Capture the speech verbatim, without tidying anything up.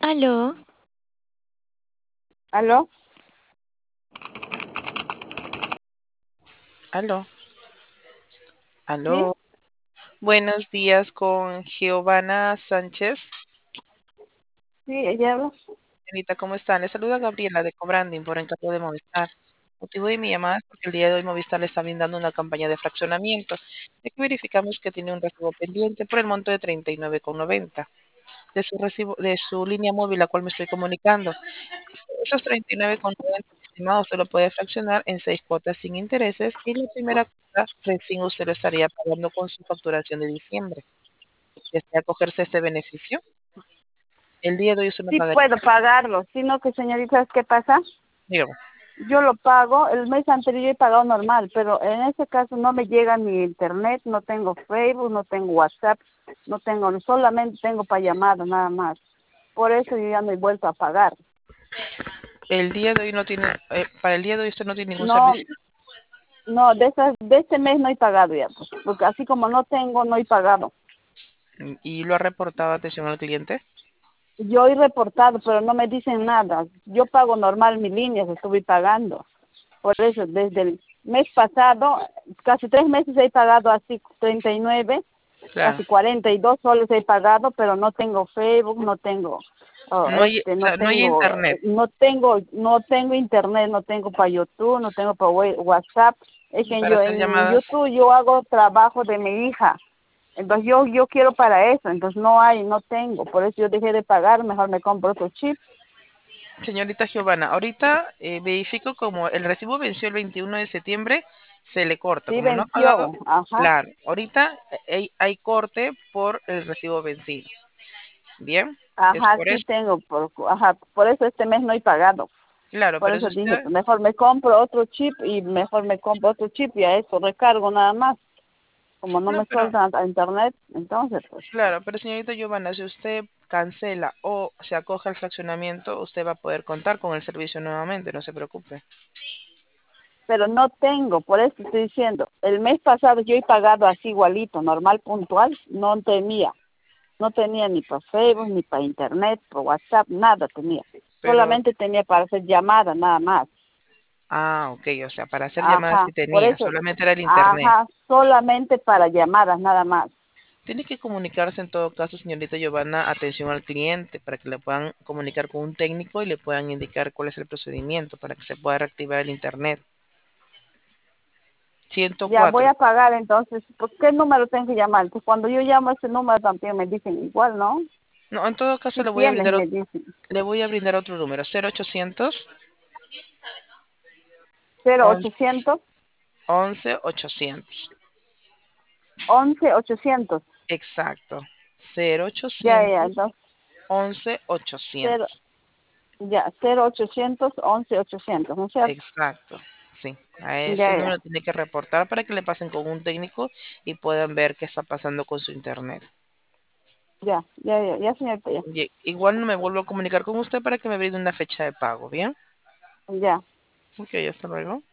Aló, ¿Aló? Aló, ¿Sí? aló. Buenos días con Giovanna Sánchez. Sí, ella habla. Señorita, ¿cómo están? Le saluda Gabriela de Cobranding por encargo de Movistar. El motivo de mi llamada es porque el día de hoy Movistar le está brindando una campaña de fraccionamiento, ya que verificamos que tiene un recibo pendiente por el monto de treinta y nueve con noventa de su recibo, de su línea móvil, la cual me estoy comunicando. Esos treinta y nueve con noventa, estimado, usted lo puede fraccionar en seis cuotas sin intereses y la primera cuota recién usted lo estaría pagando con su facturación de diciembre. ¿Desea acogerse a este beneficio? El día de hoy usted no Sí pagaría. puedo pagarlo, sino que señorita, ¿sabes qué pasa? Dígame. Yo lo pago, el mes anterior yo he pagado normal, pero en este caso no me llega ni internet, no tengo Facebook, no tengo WhatsApp, no tengo, solamente tengo para llamadas nada más. Por eso yo ya no he vuelto a pagar. El día de hoy no tiene, eh, para el día de hoy usted no tiene ningún No, servicio. no, de, esas, de este mes no he pagado ya, pues, porque así como no tengo, no he pagado. Mm, ¿Y lo ha reportado a atención al cliente? Yo he reportado, pero no me dicen nada. Yo pago normal mis líneas, estuve pagando. Por eso, desde el mes pasado, casi tres meses he pagado así treinta y nueve, Claro. casi cuarenta y dos soles he pagado, pero no tengo Facebook, no tengo, oh, No hay, o este, no sea, no hay tengo, internet, no tengo, no tengo internet, no tengo para YouTube, no tengo para WhatsApp. Es y que para yo hacer en llamadas. YouTube yo hago trabajo de mi hija. Entonces yo yo quiero para eso, entonces no hay, no tengo, por eso yo dejé de pagar, mejor me compro otro chip. Señorita Giovanna, ahorita eh, verifico como el recibo venció el veintiuno de septiembre, se le corta. Sí Como no ha pagado, venció, ajá, claro, ahorita eh, hay, hay corte por el recibo vencido. Bien, es ajá, por sí eso. tengo, por, ajá, por eso este mes no he pagado. Claro, Por pero si eso dije, usted, pues mejor me compro otro chip y mejor me compro otro chip y a eso recargo nada más. Como no no, me pero sueltan a internet, entonces pues. claro, pero señorita Giovanna, si usted cancela o se acoge al fraccionamiento, usted va a poder contar con el servicio nuevamente, no se preocupe. Pero no tengo, por eso estoy diciendo. El mes pasado yo he pagado así igualito, normal, puntual, no tenía. No tenía ni para Facebook, ni para internet, por WhatsApp, nada tenía. Pero, Solamente tenía para hacer llamadas, nada más. ah, ok, o sea, para hacer llamadas Ajá, sí por tenía, eso, solamente era el internet. ajá, solamente para llamadas, nada más. Tiene que comunicarse en todo caso, señorita Giovanna, atención al cliente, para que le puedan comunicar con un técnico y le puedan indicar cuál es el procedimiento para que se pueda reactivar el internet. Ya voy ciento cuatro. a pagar entonces. ¿Por qué número tengo que llamar? Pues cuando yo llamo a ese número también me dicen igual, ¿no? No, en todo caso Si le voy a tienes, brindar, me ot- dicen. le voy a brindar otro número, cero ochocientos Cero once ochocientos once ochocientos. once ochocientos. Exacto. cero Ya, ya, ochocientos entonces, once cero, ochocientos. ya, cero ochocientos once ochocientos, ¿no es cierto? Exacto. Sí. A ese Ya, ya, número tiene que reportar para que le pasen con un técnico y puedan ver qué está pasando con su internet. ya, ya, ya, ya, señorita, ya, Y- igual no me vuelvo a comunicar con usted para que me brinde una fecha de pago, ¿bien? ya. Ok, hasta luego.